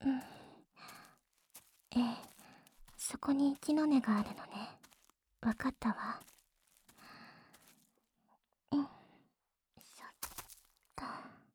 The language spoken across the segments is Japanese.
ええ、そこに木の根があるのね。わかったわ。うん、そっと。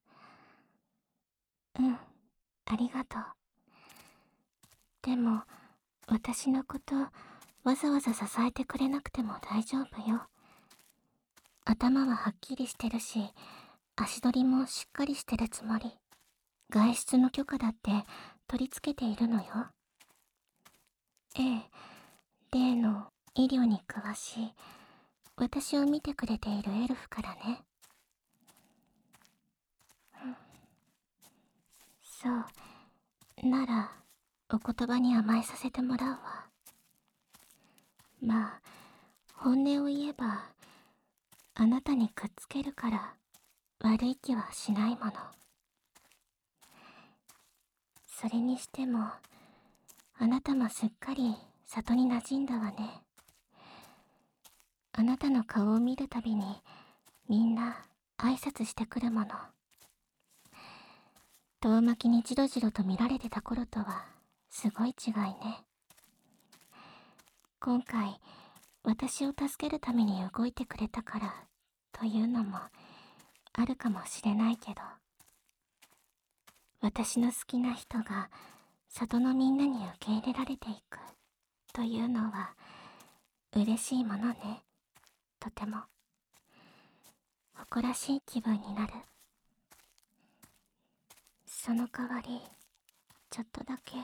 うん、ありがとう。でも、私のことわざわざ支えてくれなくても大丈夫よ。頭ははっきりしてるし、足取りもしっかりしてるつもり。外出の許可だって取り付けているのよ。ええ、例の医療に詳しい、私を見てくれているエルフからね。そう、なら、お言葉に甘えさせてもらうわ。まあ、本音を言えば、あなたにくっつけるから悪い気はしないもの。それにしても、あなたもすっかり里に馴染んだわね。あなたの顔を見るたびにみんな挨拶してくるもの。遠巻きにじろじろと見られてた頃とはすごい違いね。今回私を助けるために動いてくれたからというのもあるかもしれないけど、私の好きな人が里のみんなに受け入れられていくというのは嬉しいものね。とても誇らしい気分になる。その代わりちょっとだけ。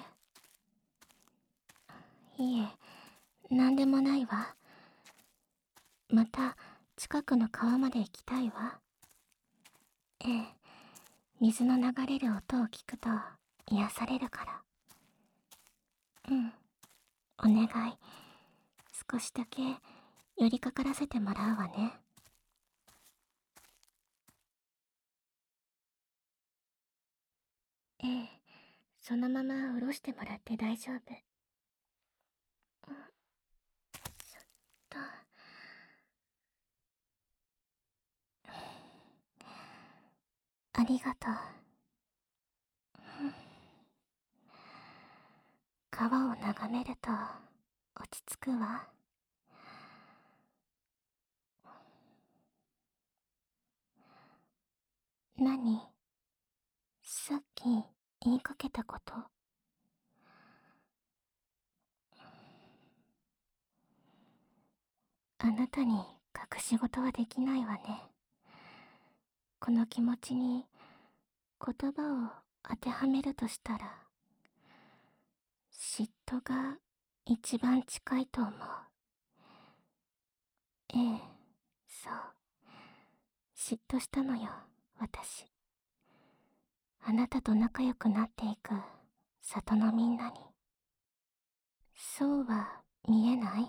いえ、なんでもないわ。また近くの川まで行きたいわ。ええ、水の流れる音を聞くと癒されるから。うん、お願い。少しだけ寄りかからせてもらうわね。ええ、そのまま下ろしてもらって大丈夫。うん、そっと。ありがとう。川を眺めると落ち着くわ。何？さっき言いかけたこと？あなたに隠し事はできないわね。この気持ちに言葉を当てはめるとしたら、嫉妬が一番近いと思う。ええ、そう。嫉妬したのよ、私。あなたと仲良くなっていく里のみんなに。そうは見えない？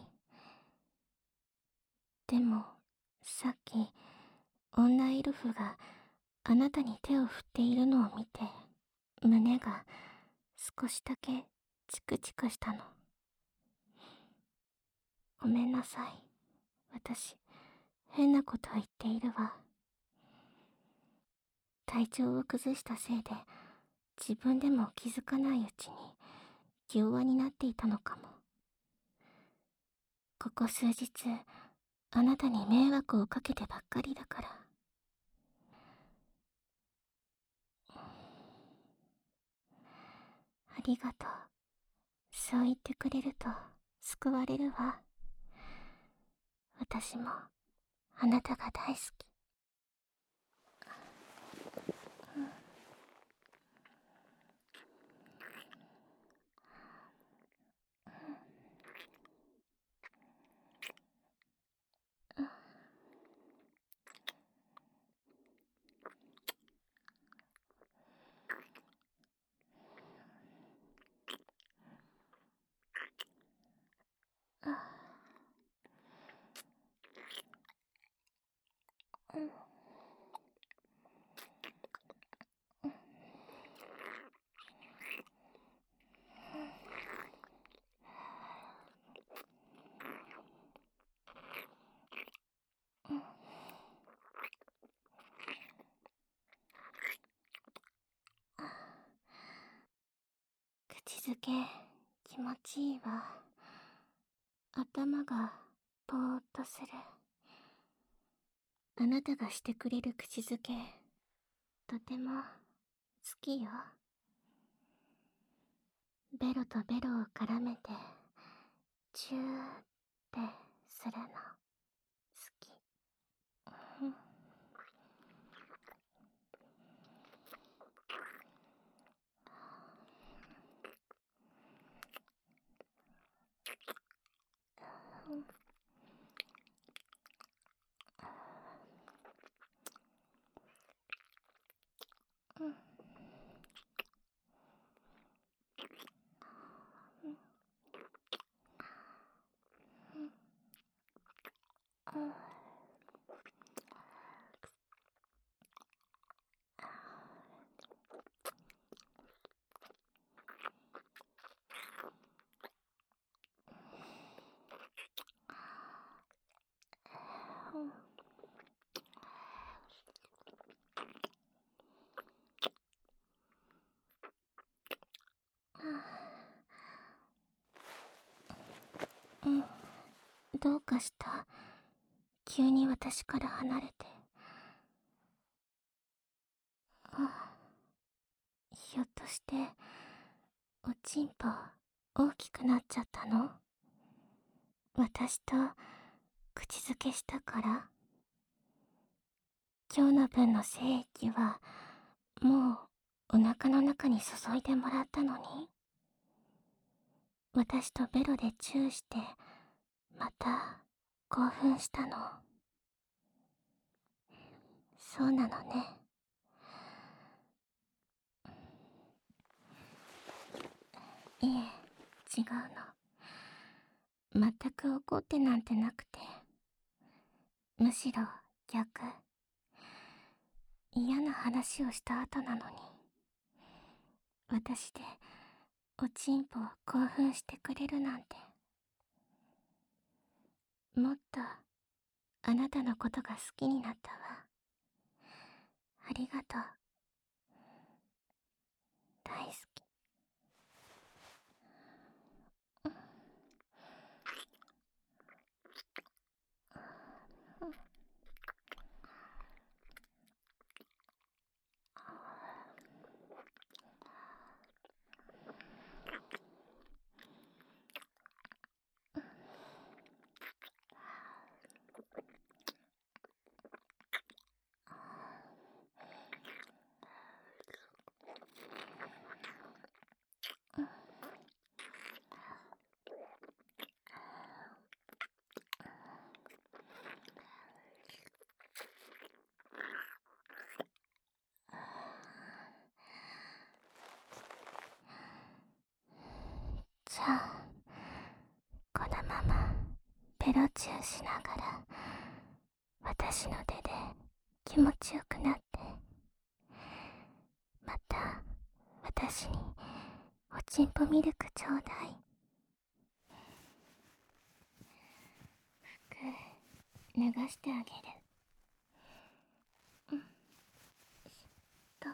でも、さっき、女エルフがあなたに手を振っているのを見て、胸が少しだけチクチクしたの。ごめんなさい。私、変なこと言っているわ。体調を崩したせいで、自分でも気づかないうちに、弱になっていたのかも。ここ数日、あなたに迷惑をかけてばっかりだから。ありがとう。そう言ってくれると救われるわ。私もあなたが大好き。 づけ気持ちいいわ。頭がぼーっとする。あなたがしてくれる口づけ、とても好きよ。ベロとベロを絡めてチューってするの好き。うん。うん。うん。うん。どうかした？急に私から離れて。あ、ひょっとしておちんぽ大きくなっちゃったの？私と口づけしたから？今日の分の精液はもうお腹の中に注いでもらったのに？私とベロでチューしてまた興奮したの？そうなのね。いえ、違うの。全く怒ってなんてなくて、むしろ逆。嫌な話をした後なのに、私でおちんぽを興奮してくれるなんて。もっとあなたのことが好きになったわ。ありがとう。大好き。じゃあ、このままペロチューしながら私の手で気持ちよくなって、また私におちんぽミルクちょうだい。服脱がしてあげる。と、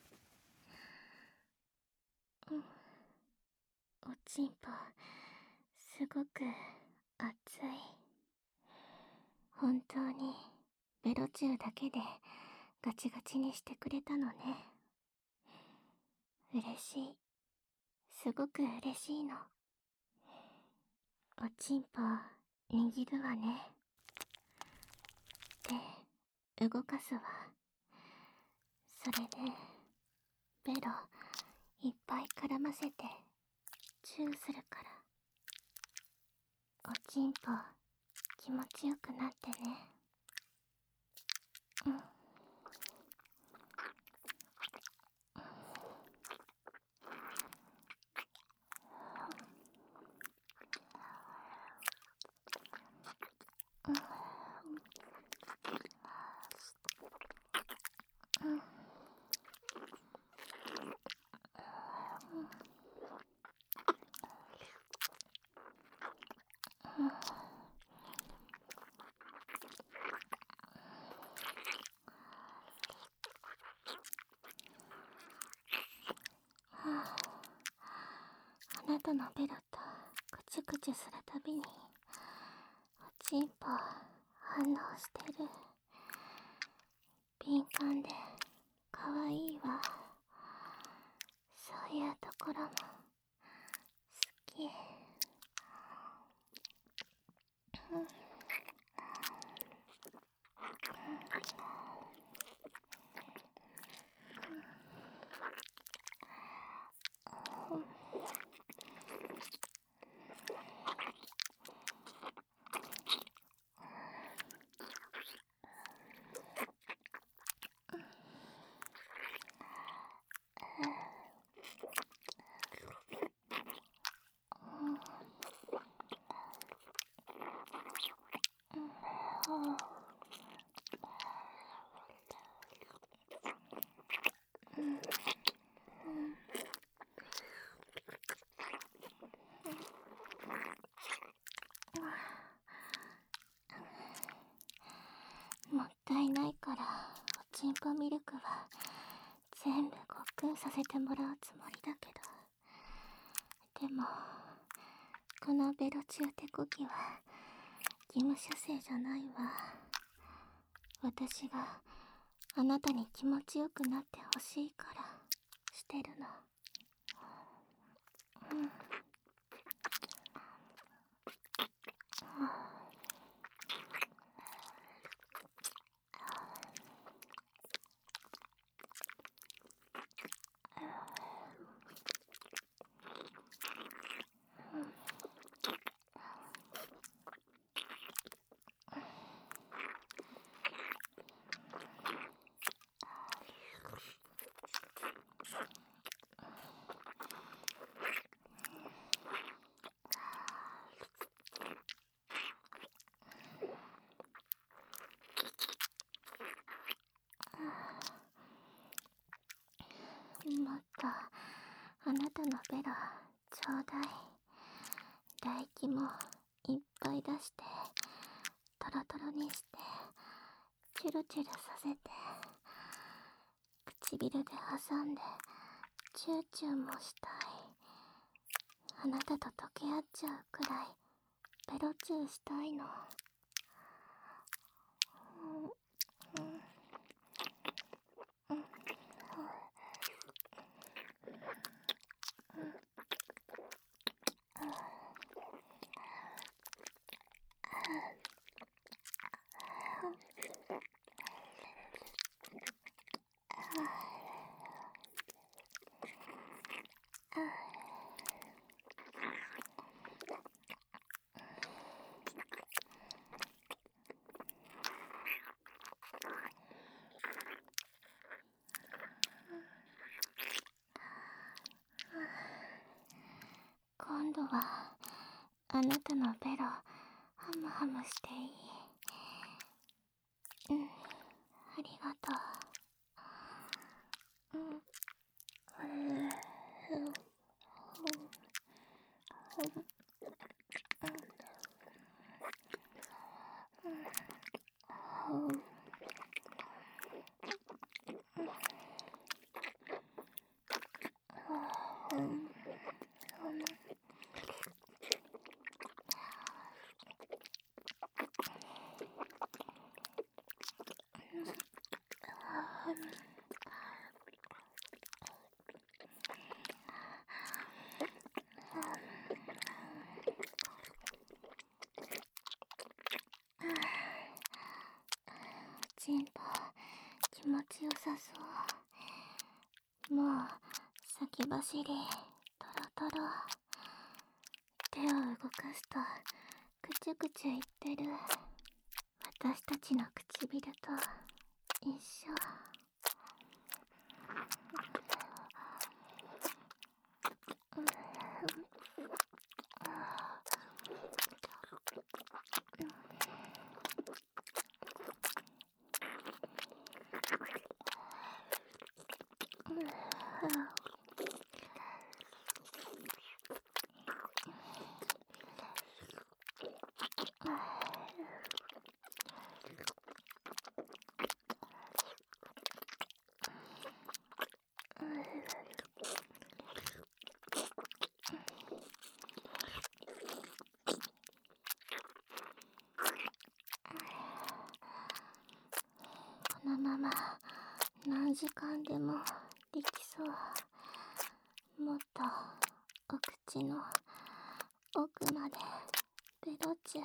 おちんぽすごく熱い。本当にベロチューだけでガチガチにしてくれたのね。嬉しい。すごく嬉しいの。おちんぽ握るわね。で、動かすわ。それでベロいっぱい絡ませてチューするから。おちんぽ気持ちよくなってね。うん。 たのベロとクチュクチュするたびにおちんぽ反応してる。敏感でかわいいわ。そういうところも好き。もったいないからおちんぽミルクは全部ごっくんさせてもらうつもりだけど、でもこのベロチューテコギは義務射精じゃないわ。私があなたに気持ちよくなってほしいからしてるの。もっとあなたのベロちょうだい。唾液もいっぱい出してトロトロにしてチュルチュルさせて唇で挟んでチューチューもしたい。あなたと溶け合っちゃうくらいベロチューしたいの。今度はあなたのベロハムハムしていい？ありがとう。ちんぽ気持ちよさそう。もう先走りトロトロ。手を動かすとくちゅくちゅいってる。私たちの唇と一緒。 でもできそう。もっとお口の奥までベロチュ。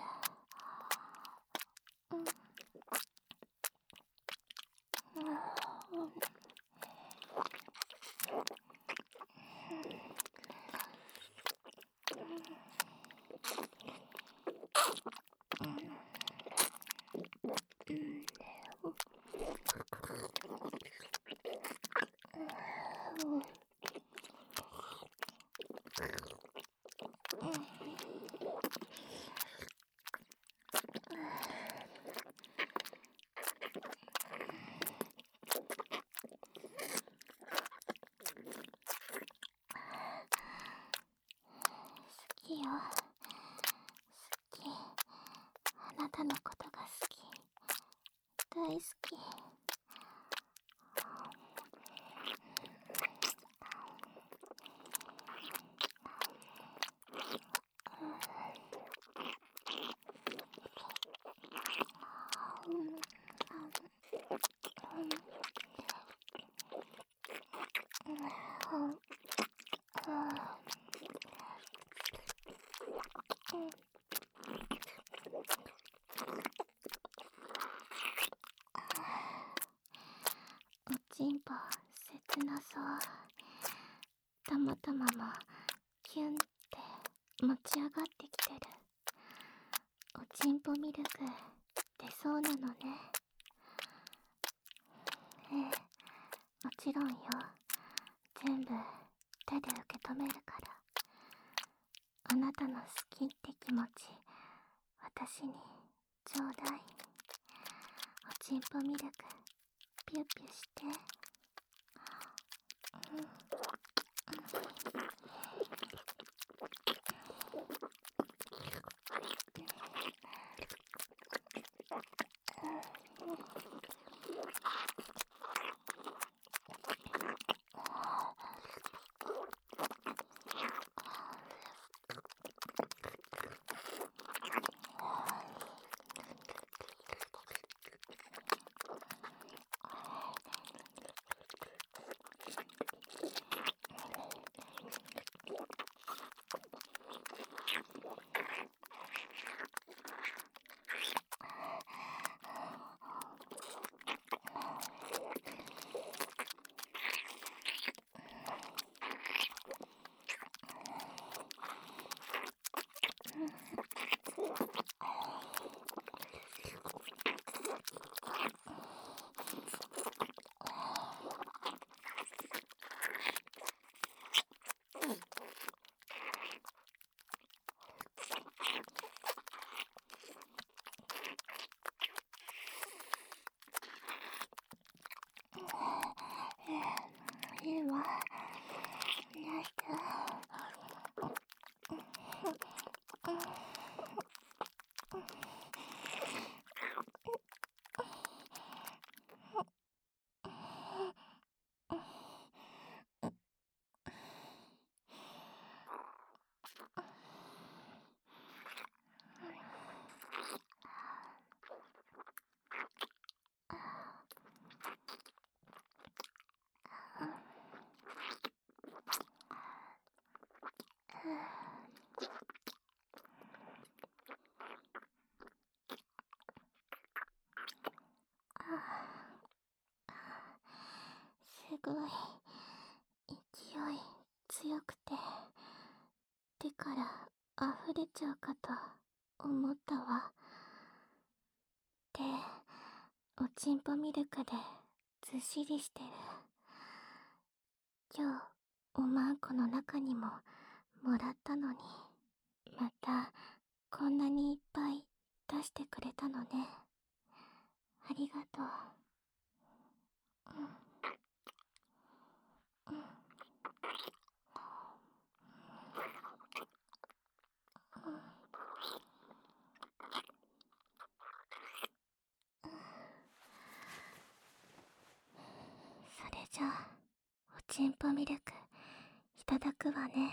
好きよ。好き。あなたのことが好き。大好き。おちんぽ切なそう。たまたまもキュンって持ち上がってきてる。おちんぽミルク出そうなのね。ええ、もちろんよ。全部手で受け止めるから。あなたの好きって気持ち私にちょうだい。おちんぽミルクピュッピュして。いいわ。よいしょ。すごい勢い強くて手から溢れちゃうかと思ったわ。で、おちんぽミルクでずっしりしてる。今日おまんこの中にももらったのに、またこんなにいっぱい出してくれたのね。ありがとう。それじゃあおちんぽミルクいただくわね。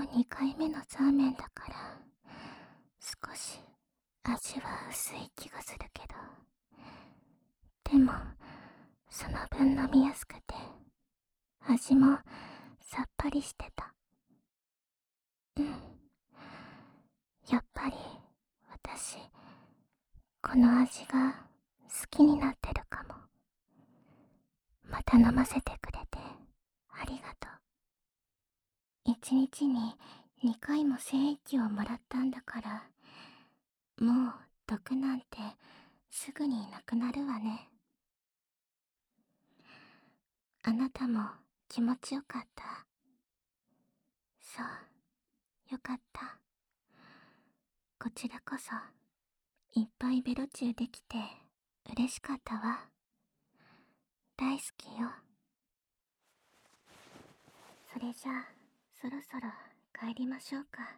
2回目のザーメンだから少し味は薄い気がするけど、でもその分飲みやすくて味もさっぱりしてた。うん、やっぱり私この味が好きになってるかも。また飲ませてくれてありがとう。1日に2回も精液をもらったんだから、もう毒なんてすぐになくなるわね。あなたも気持ちよかった？そう、よかった。こちらこそいっぱいベロチューできて嬉しかったわ。大好きよ。それじゃあそろそろ帰りましょうか。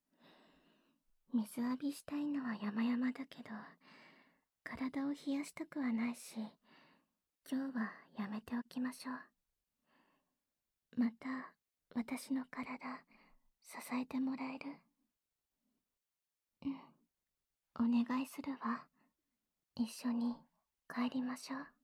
水浴びしたいのは山々だけど、体を冷やしたくはないし、今日はやめておきましょう。また私の体支えてもらえる？うん、お願いするわ。一緒に帰りましょう。